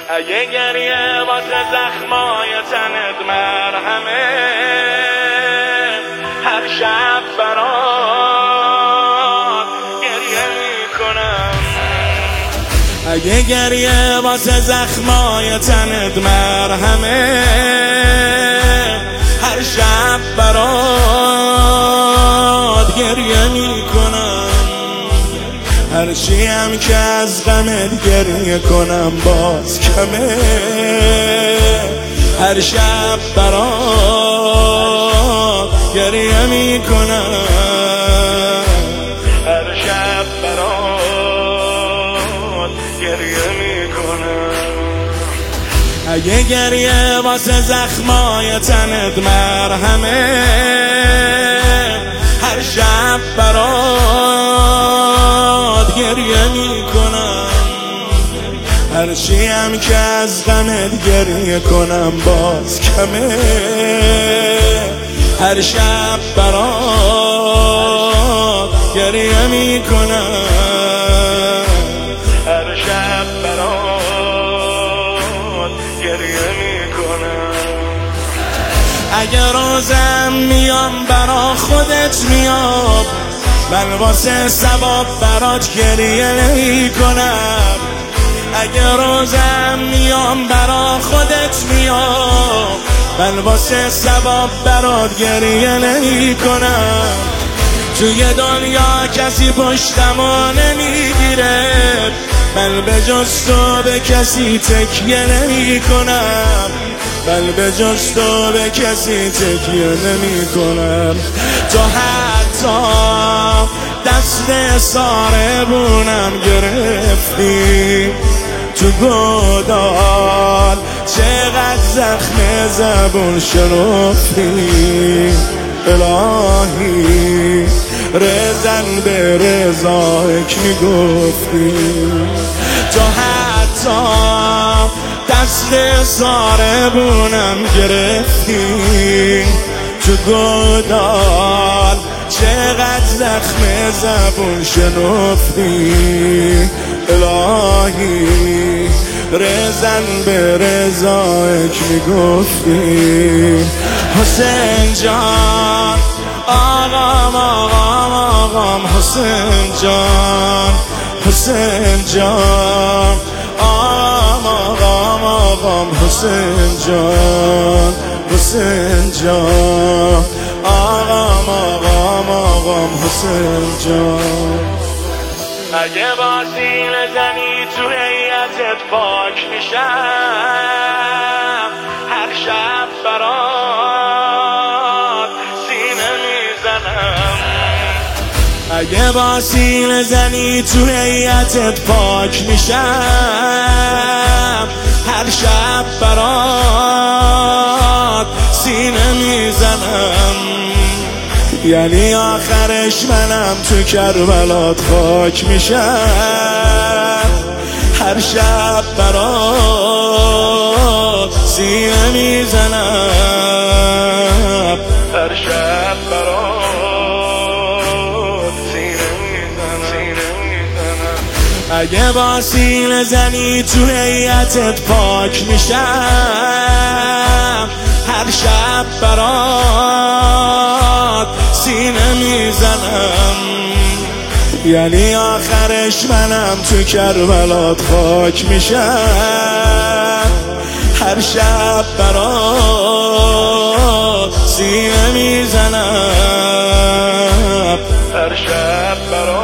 اگه گریه واسه زخمای تنت مرهمه، هر شب برات گریه میکنم. اگه گریه واسه زخمای تنت مرهمه، هر شب برات گریه میکنم. هرچی هم که از غمت گریه کنم باز کمه، هر شب برات گریه میکنم. هر شب برات گریه میکنم. اگه گریه واسه زخمای تنت مرهمه، هر شب برات گریه میکنم. هرچی هم که از غمت گریه کنم باز کمه، هر شب برات گریه میکنم. هر شب برات گریه میکنم. اگه روزم میام برا خودت میام، من واسه ثواب برات گریه نمی کنم. اگه روزم میام برا خودت میام، من واسه ثواب برات گریه نمی کنم. توی دنیا کسی پشتمو نمیگیره، من به جز تو به کسی تکیه نمی کنم. من به جز تو به کسی تکیه نمی کنم. تو حتی دست ساربونم گرفتی تو گودال، چقدر زخم زبون شرفتی. الهی رزن به رضایک میگفتی. تو حتی دست ساربونم گرفتی تو گودال، چقدر زخم زبون شنفتی. الهی رزن به رضایک میگفتی. حسین جان آقام آقام آقام، حسین جان حسین جان آقام آقام آقام، حسین جان حسین جان آقام آقام آقام، حسین جان. اگه بازی نزنی تو هیئتت پاک میشم، هر شب برات سینه میزنم. اگه بازی نزنی تو هیئتت پاک میشم، هر شب برات سینه میزنم. یعنی آخرش منم تو کربلات خاک میشم، هر شب برات سینه میزنم. هر شب برات سینه میزنم. اگه با سینه زنی تو هیئتت پاک میشم، هر شب برات سینه میزنم. یعنی آخرش منم تو کربلات خاک میشم، هر شب برات سینه میزنم. هر شب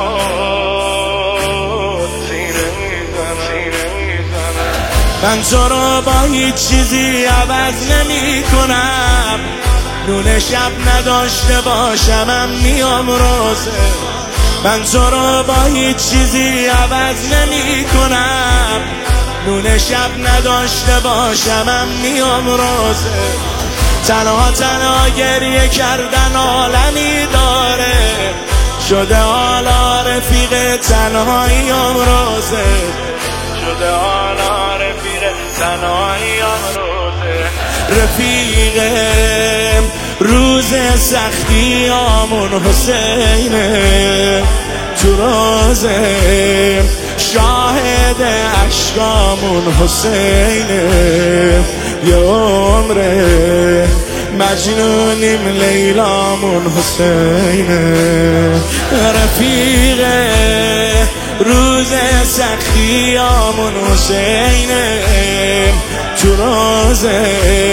برات سینه میزنم. من تو رو با هیچ چیزی عوض نمی کنم، نون شب نداشته باشمم میام روزه. من تو رو با هیچ چیزی عوض نمی کنم، نون شب نداشته باشمم میام روزه. تنها تنها گریه کردن عالمی داره، شده حالا رفیق تنهاییم روزه. شده حالا رفیق تنهاییم روزه. رفیقم روز سختی آمون حسینه، تو روزه شاهد عشقامون حسینه، یه عمره مجنونیم لیلامون حسینه، رفیق روز سختیامون حسینه، تو روزه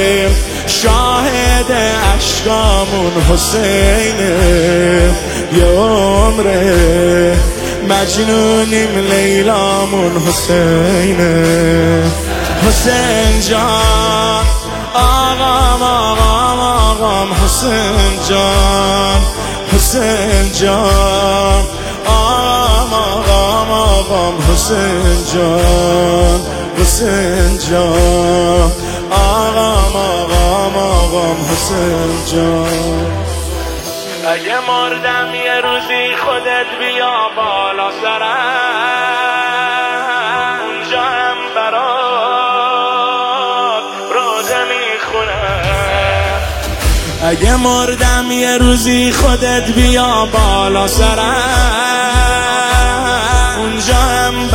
شاهد عشقامون حسینه، یه عمره مجنونیم لیلامون حسینه. حسین جان آقام آقام آقام حسین جان، حسین جان آقام آقام آقام حسین جان، حسین جان آقام آقام آقام حسین جان. اگه مردم یه روزی خودت بیا بالا سرم، اونجا هم برات روزه میخونم. اگه مردم یه روزی خودت بیا بالا سرم، اونجا هم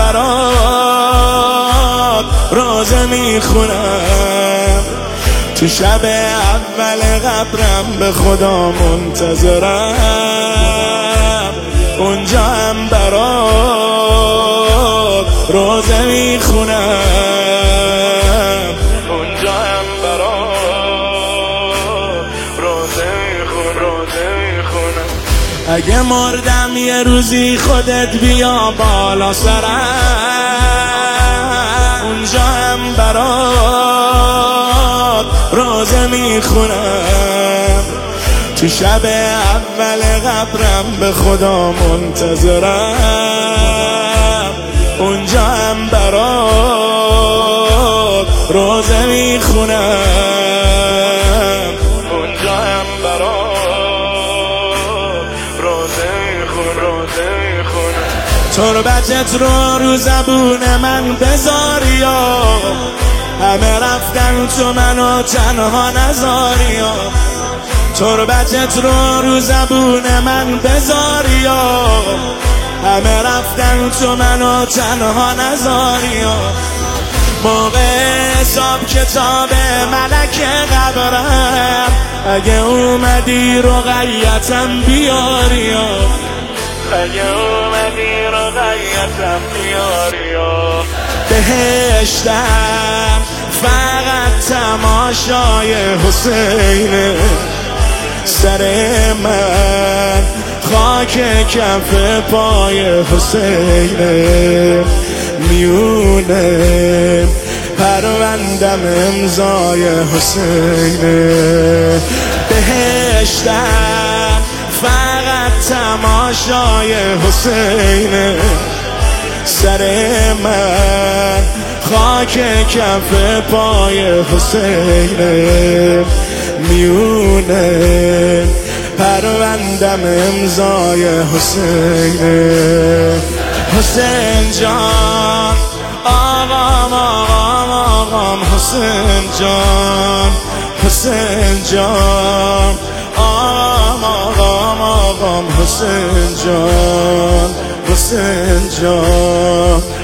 برات روزه میخونم. تو شب اول قبرم به خدا منتظرم، اونجا هم برات روزه میخونم، اونجا هم برات روزه میخونم. اگه مردم یه روزی خودت بیا بالا سرم، اونجا هم برات روزه میخونم. تو شب اول قبرم به خدا منتظرم، اونجا هم برات روزه میخونم، اونجا هم برات روزه میخونم. تربتت رو زبون من بذاریا، همه رفتن تو منو تنها نذاریا. تربتت رو زبون من بذاریا، همه رفتن تو منو تنها نذاریا. موقع حساب کتاب ملک قبرم، اگه اومدی رقیتم بیاریا، اگه اومدی رقیتم بیاریا. بهشتم فقط تماشای حسینه، سر من خاک کف پای حسینه، میونه پروندم امضای حسینه. بهشتم فقط تماشای حسینه، سر من خاک کف پای حسینه، میونه پروندم امضای حسینه. حسین جان آقام آقام آقام حسین جان، حسین جان آقام آقام آقام حسین جان، حسین جان